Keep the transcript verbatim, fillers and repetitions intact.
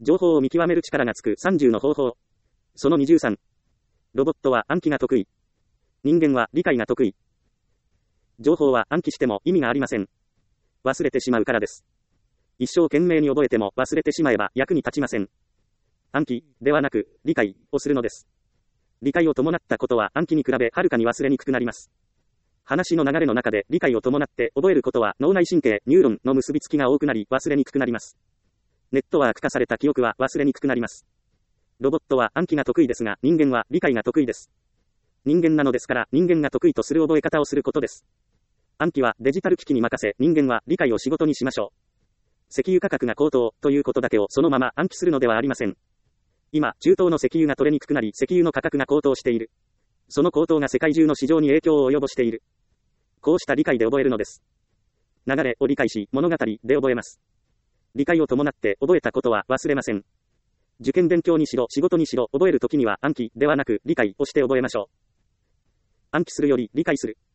情報を見極める力がつくさんじゅうの方法。そのにじゅうさん。ロボットは暗記が得意。人間は理解が得意。情報は暗記しても意味がありません。忘れてしまうからです。一生懸命に覚えても忘れてしまえば役に立ちません。暗記ではなく理解をするのです。理解を伴ったことは暗記に比べはるかに忘れにくくなります。話の流れの中で理解を伴って覚えることは脳内神経、ニューロンの結びつきが多くなり忘れにくくなります。ネットワーク化された記憶は忘れにくくなります。ロボットは暗記が得意ですが人間は理解が得意です。人間なのですから人間が得意とする覚え方をすることです。暗記はデジタル機器に任せ人間は理解を仕事にしましょう。石油価格が高騰ということだけをそのまま暗記するのではありません。今、中東の石油が取れにくくなり石油の価格が高騰している。その高騰が世界中の市場に影響を及ぼしている。こうした理解で覚えるのです。流れを理解し物語で覚えます。理解を伴って覚えたことは忘れません。受験勉強にしろ仕事にしろ覚えるときには暗記ではなく理解をして覚えましょう。暗記するより理解する。